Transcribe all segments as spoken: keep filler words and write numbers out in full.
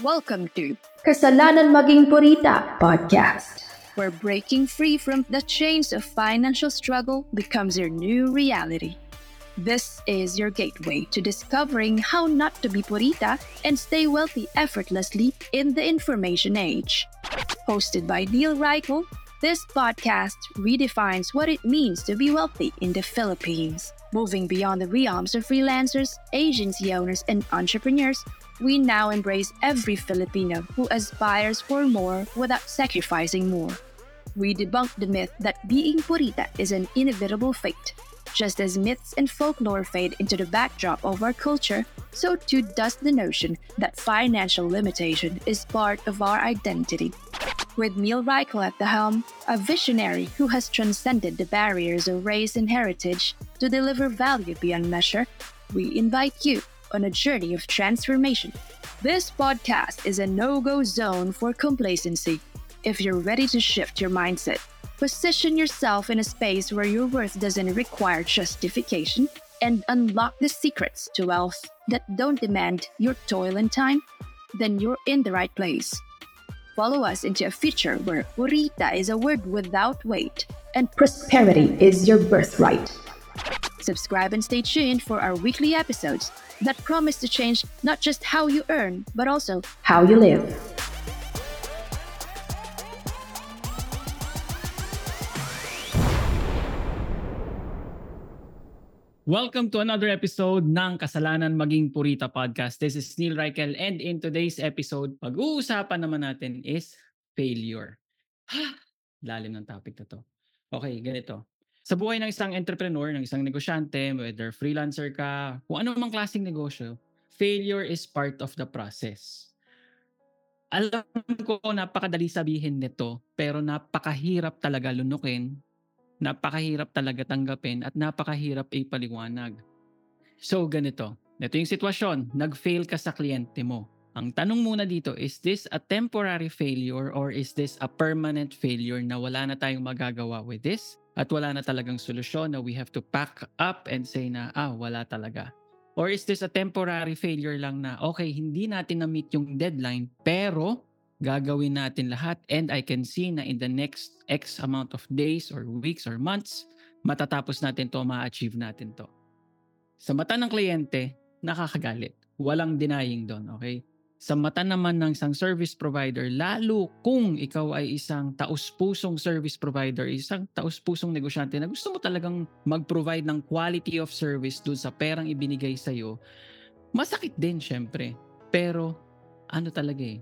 Welcome to Kasalanan Maging Purita Podcast, where breaking free from the chains of financial struggle becomes your new reality. This is your gateway to discovering how not to be purita and stay wealthy effortlessly in the information age. Hosted by Neil Reichel, this podcast redefines what it means to be wealthy in the Philippines. Moving beyond the realms of freelancers, agency owners, and entrepreneurs, we now embrace every Filipino who aspires for more without sacrificing more. We debunk the myth that being purita is an inevitable fate. Just as myths and folklore fade into the backdrop of our culture, so too does the notion that financial limitation is part of our identity. With Neil Reichel at the helm, a visionary who has transcended the barriers of race and heritage to deliver value beyond measure, we invite you on a journey of transformation. This podcast is a no-go zone for complacency. If you're ready to shift your mindset, position yourself in a space where your worth doesn't require justification, and unlock the secrets to wealth that don't demand your toil and time, then you're in the right place. Follow us into a future where purita is a word without weight and prosperity is your birthright. Subscribe and stay tuned for our weekly episodes that promise to change not just how you earn, but also how you live. Welcome to another episode ng Kasalanan Maging Purita Podcast. This is Neil Reichel, and in today's episode, pag-uusapan naman natin is failure. Ha! Lalim ng topic na to. Okay, ganito. Sa buhay ng isang entrepreneur, ng isang negosyante, whether freelancer ka, kung ano mang klaseng negosyo, failure is part of the process. Alam ko napakadali sabihin nito, pero napakahirap talaga lunukin, napakahirap talaga tanggapin, at napakahirap ipaliwanag. So ganito, ito yung sitwasyon, nag-fail ka sa kliyente mo. Ang tanong muna dito, is this a temporary failure or is this a permanent failure na wala na tayong magagawa with this? At wala na talagang solusyon na we have to pack up and say na, ah, wala talaga. Or is this a temporary failure lang na, okay, hindi natin na-meet yung deadline, pero gagawin natin lahat and I can see na in the next X amount of days or weeks or months, matatapos natin to, ma-achieve natin to. Sa mata ng kliyente, nakakagalit. Walang denying doon, okay? Sa mata naman ng isang service provider, lalo kung ikaw ay isang taus-pusong service provider, isang taus-pusong negosyante na gusto mo talagang mag-provide ng quality of service dun sa perang ibinigay sa'yo, masakit din syempre. Pero ano talaga eh,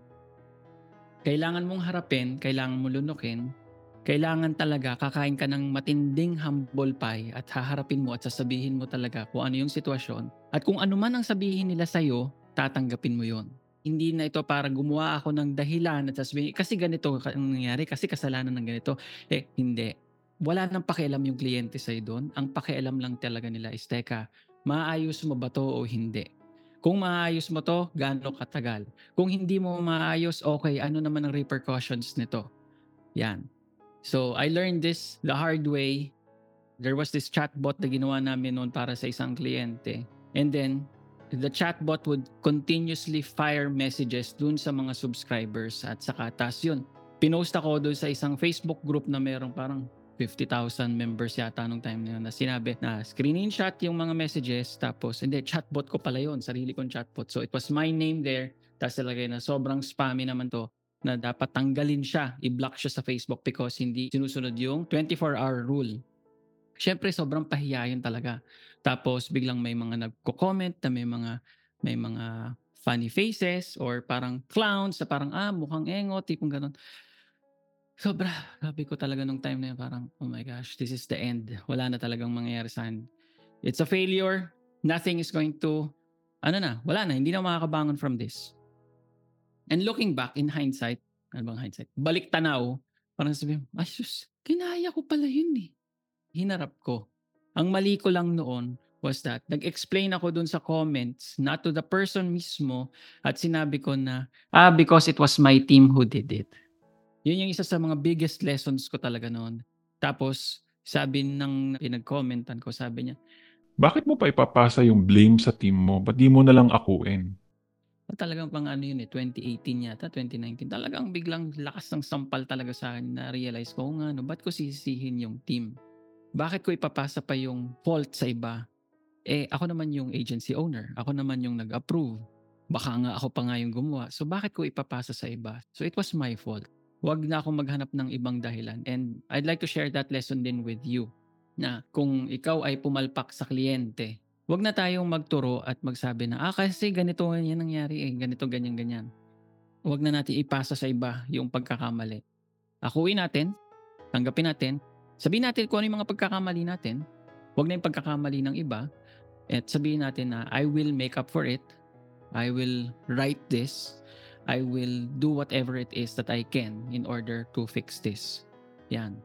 kailangan mong harapin, kailangan mo lunukin, kailangan talaga kakain ka ng matinding humble pie at haharapin mo at sasabihin mo talaga kung ano yung sitwasyon. At kung ano man ang sabihin nila sa'yo, tatanggapin mo yon. Hindi na ito para gumawa ako ng dahilan at sasabihin, kasi ganito ang nangyari, kasi kasalanan ng ganito. Eh, hindi. Wala nang pakialam yung kliyente sa'yo doon. Ang pakialam lang talaga nila is, teka, maayos mo ba to o hindi? Kung maayos mo to, gaano katagal? Kung hindi mo maayos, okay, ano naman ang repercussions nito? Yan. So, I learned this the hard way. There was this chatbot na ginawa namin noon para sa isang kliyente. And then, the chatbot would continuously fire messages dun sa mga subscribers at saka tas yun. Pinost ako dun sa isang Facebook group na merong parang fifty thousand members yata nung time na yun, na sinabi na screenshot yung mga messages, tapos hindi, chatbot ko pala yun, sarili kong chatbot. So it was my name there, tapos talagay na sobrang spammy naman to, na dapat tanggalin siya, i-block siya sa Facebook because hindi sinusunod yung twenty-four hour rule. Siyempre sobrang pahiyayin talaga. Tapos biglang may mga nagko-comment na may mga may mga funny faces or parang clowns na parang ah mukhang engo, tipong ganun. Sobra, sabi ko talaga nung time na yun, parang oh my gosh, this is the end. Wala na talagang mangyayari sa akin. It's a failure. Nothing is going to, ano na, wala na, hindi na makakabangon from this. And looking back in hindsight, ano bang hindsight? Balik tanaw, parang sabi, ay sus, kinaya ko pala yun eh. Hinarap ko. Ang mali ko lang noon was that nag-explain ako dun sa comments, not to the person mismo, at sinabi ko na, ah, because it was my team who did it. Yun yung isa sa mga biggest lessons ko talaga noon. Tapos, sabi ng pinag-commentan ko, sabi niya, bakit mo pa ipapasa yung blame sa team mo? Ba't di mo na lang akuin? Talagang pang ano yun, eh, twenty eighteen yata, twenty nineteen. Talagang biglang lakas ng sampal talaga sa'kin, na-realize ko, oo nga 'no, ba't ko sisisihin yung team? Bakit ko ipapasa pa yung fault sa iba? Eh, ako naman yung agency owner, ako naman yung nag-approve. Baka nga ako pa nga yung gumawa, so bakit ko ipapasa sa iba? So it was my fault. Huwag na akong maghanap ng ibang dahilan, and I'd like to share that lesson din with you, na kung ikaw ay pumalpak sa kliyente, huwag na tayong magturo at magsabi na, "Ah, kasi ganito nga yan nangyari, eh, ganito, ganyan, ganyan." Huwag na natin ipasa sa iba yung pagkakamali. Akuin natin, tanggapin natin, sabihin natin kung ano yung mga pagkakamali natin, huwag na yung pagkakamali ng iba, at sabihin natin na, "I will make up for it. I will write this. I will do whatever it is that I can in order to fix this." Yan.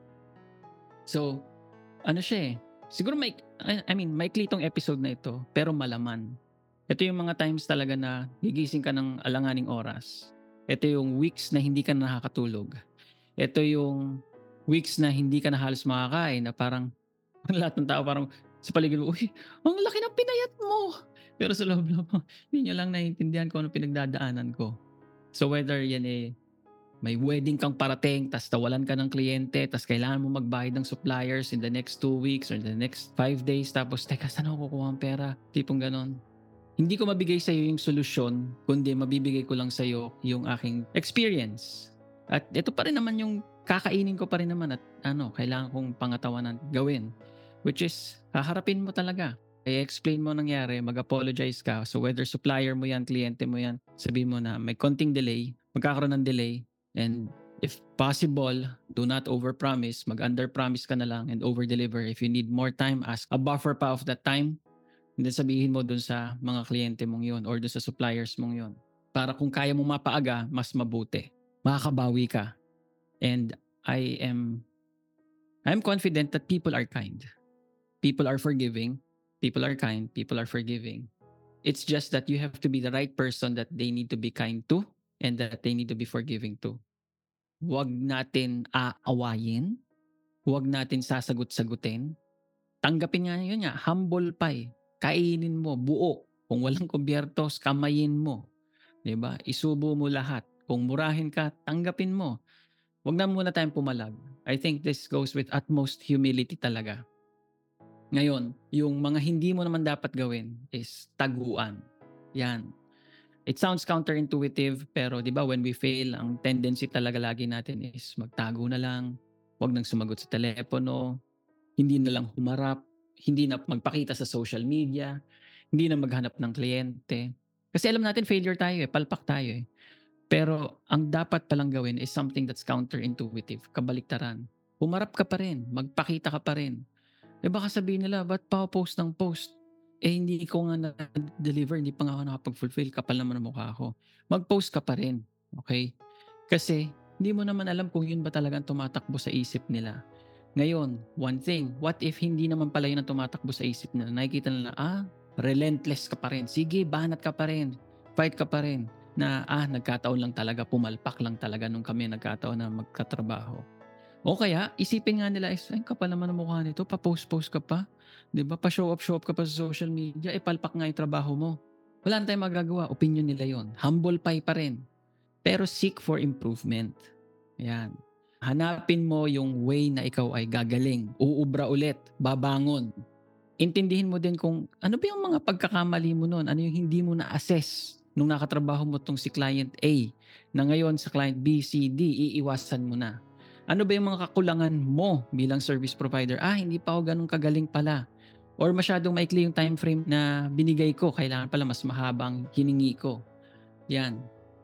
So, ano siya eh, siguro may, I I mean, maikli itong episode na ito, pero malaman. Ito yung mga times talaga na gigising ka ng alanganing oras. Ito yung weeks na hindi ka na nakakatulog. Ito yung weeks na hindi ka na halos makakain, na parang lahat ng tao parang sa paligid mo, "Uy, ang laki ng pinayat mo!" Pero sa loob-loob mo, hindi niyo lang naiintindihan kung anong pinagdadaanan ko. So whether yan eh, may wedding kang parating, tas nawalan ka ng kliyente, tas kailangan mo magbayad ng suppliers in the next two weeks or the next five days, tapos, "Teka, saan ako kukuha ng pera?" Tipong ganon. Hindi ko mabigay sa'yo yung solusyon, kundi mabibigay ko lang sa'yo yung aking experience. At ito pa rin naman yung kakainin ko pa rin naman, at ano, kailangan kong pangatawanan gawin. Which is, haharapin mo talaga. I-explain mo ang nangyari, mag-apologize ka. So whether supplier mo yan, kliyente mo yan, sabihin mo na may konting delay, magkakaroon ng delay, and if possible, do not overpromise, mag-underpromise ka na lang and overdeliver. If you need more time, ask a buffer pa of that time. And then sabihin mo dun sa mga kliyente mong yun or dun sa suppliers mong yun. Para kung kaya mong mapaaga, mas mabuti. Makakabawi ka. And I am I'm confident that people are kind. People are forgiving. People are kind. People are forgiving. It's just that you have to be the right person that they need to be kind to and that they need to be forgiving to. Huwag natin aawayin. Huwag natin sasagot-sagutin. Tanggapin nga yun nga, humble pie. Kainin mo, buo. Kung walang kubyertos, kamayin mo. 'Di ba? Isubo mo lahat. Kung murahin ka, tanggapin mo. Huwag na muna tayong pumalag. I think this goes with utmost humility talaga. Ngayon, yung mga hindi mo naman dapat gawin is taguan. Yan. It sounds counterintuitive, pero 'di ba when we fail, ang tendency talaga lagi natin is magtago na lang, 'wag nang sumagot sa telepono, hindi na lang humarap, hindi na magpakita sa social media, hindi na maghanap ng kliyente. Kasi alam natin failure tayo eh, palpak tayo eh. Pero ang dapat palang gawin is something that's counterintuitive, kabaliktaran. Humarap ka pa rin, magpakita ka pa rin. Eh baka sabihin nila, ba't pa ako post ng post? Eh hindi ko nga na-deliver, hindi pa nga ako nakapag-fulfill, kapal naman ang mukha ko. Mag-post ka pa rin, okay? Kasi hindi mo naman alam kung yun ba talagang tumatakbo sa isip nila. Ngayon, one thing, what if hindi naman pala yun ang tumatakbo sa isip nila? Nakikita nila, ah, relentless ka pa rin. Sige, banat ka pa rin. Fight ka pa rin. Na, ah, nagkataon lang talaga, pumalpak lang talaga nung kami nagkataon na magkatrabaho. O kaya, isipin nga nila, ay, kapal naman ang mukha nito, pa-post-post ka pa. Di ba? Pa-show up, show up ka pa sa social media, eh, palpak nga yung trabaho mo. Wala na tayong magagawa. Opinion nila yon. Humble pie pa rin. Pero seek for improvement. Ayan. Hanapin mo yung way na ikaw ay gagaling, uubra ulit, babangon. Intindihin mo din kung ano ba yung mga pagkakamali mo noon, ano yung hindi mo na-assess nung nakatrabaho mo tong si client A, na ngayon sa client B, C, D, iiwasan mo na. Ano ba yung mga kakulangan mo bilang service provider? Ah, hindi pa ako ganun kagaling pala. Or masyadong maikli yung time frame na binigay ko, kailangan pala mas mahabang hiningi ko. Yan.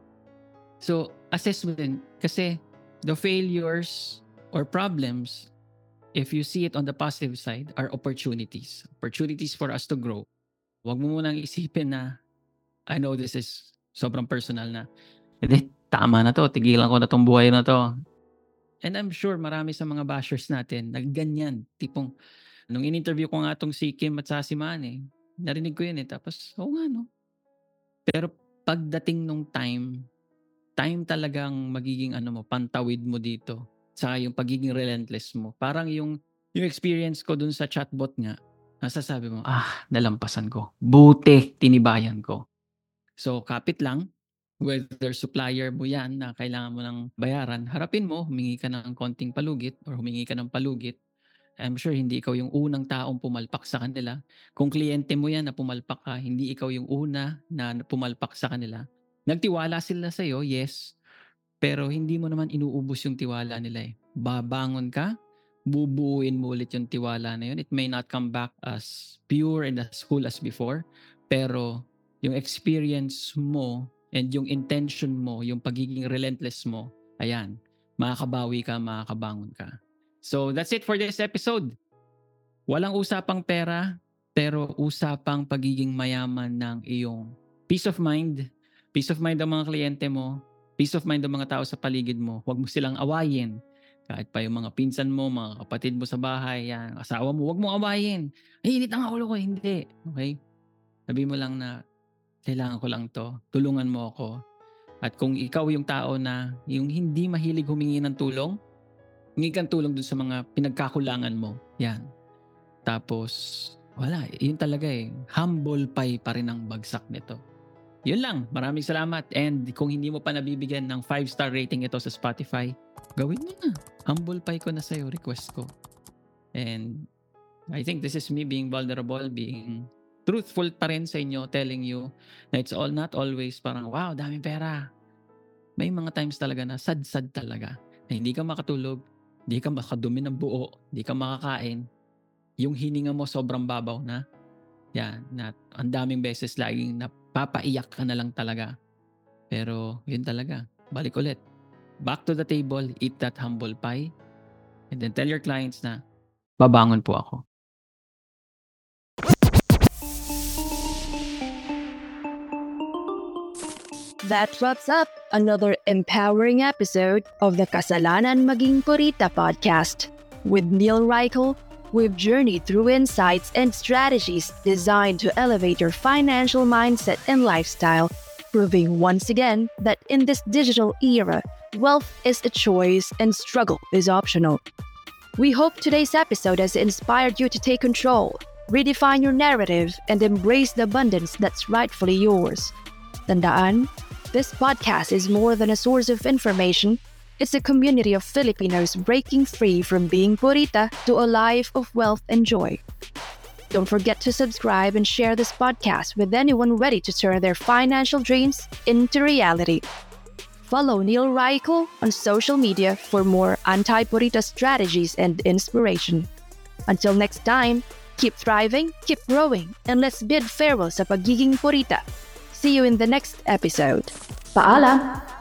So, assess mo din. Kasi the failures or problems, if you see it on the positive side, are opportunities. Opportunities for us to grow. Huwag mo munang isipin na, I know this is sobrang personal na, hindi, tama na to, tigilan ko na tong buhay na to. And I'm sure marami sa mga bashers natin, nagganyan. Tipong, nung in-interview ko nga tong si Kim at sa si Manny, narinig ko yun eh. Tapos, oo nga no. Pero pagdating nung time, time talagang magiging ano mo, pantawid mo dito. Saka yung pagiging relentless mo. Parang yung, yung experience ko dun sa chatbot nga, nasasabi mo, ah, nalampasan ko. Buti, tinibayan ko. So, kapit lang. Whether supplier mo yan na kailangan mo ng bayaran, harapin mo, humingi ka ng konting palugit or humingi ka ng palugit. I'm sure hindi ikaw yung unang taong pumalpak sa kanila. Kung kliyente mo yan na pumalpak ka, hindi ikaw yung una na pumalpak sa kanila. Nagtiwala sila sa'yo, yes. Pero hindi mo naman inuubos yung tiwala nila eh. Babangon ka, bubuuin mo ulit yung tiwala na yun. It may not come back as pure and as cool as before. Pero yung experience mo and yung intention mo, yung pagiging relentless mo, ayan, makakabawi ka, makakabangon ka. So that's it for this episode. Walang usapang pera, pero usapang pagiging mayaman ng iyong peace of mind. Peace of mind ng mga kliyente mo, peace of mind ng mga tao sa paligid mo. Huwag mo silang awayin. Kahit pa yung mga pinsan mo, mga kapatid mo sa bahay, yan, asawa mo, huwag mo awayin. Ay, init ang ulo ko. Hindi. Okay? Sabi mo lang na, kailangan ko lang to. Tulungan mo ako. At kung ikaw yung tao na yung hindi mahilig humingi ng tulong, hingi kang tulong dun sa mga pinagkakulangan mo. Yan. Tapos, wala. Yun talaga eh. Humble pie pa rin ang bagsak nito. Yun lang. Maraming salamat. And kung hindi mo pa nabibigyan ng five star rating ito sa Spotify, gawin mo na. Humble pie ko na sa'yo. Request ko. And I think this is me being vulnerable, being truthful pa rin sa inyo, telling you na it's all not always parang, wow, daming pera. May mga times talaga na sad-sad talaga. Na hindi ka makatulog, hindi ka makadumi ng buo, hindi ka makakain. Yung hininga mo sobrang babaw na. Yan, na ang daming beses laging napapaiyak ka na lang talaga. Pero yun talaga, balik ulit. Back to the table, eat that humble pie. And then tell your clients na, babangon po ako. That wraps up another empowering episode of the Kasalanan Maging Purita podcast. With Neil Reichel, we've journeyed through insights and strategies designed to elevate your financial mindset and lifestyle, proving once again that in this digital era, wealth is a choice and struggle is optional. We hope today's episode has inspired you to take control, redefine your narrative, and embrace the abundance that's rightfully yours. Tandaan, this podcast is more than a source of information. It's a community of Filipinos breaking free from being purita to a life of wealth and joy. Don't forget to subscribe and share this podcast with anyone ready to turn their financial dreams into reality. Follow Neil Reichel on social media for more anti-purita strategies and inspiration. Until next time, keep thriving, keep growing, and let's bid farewell sa pagiging purita. See you in the next episode. Paalam!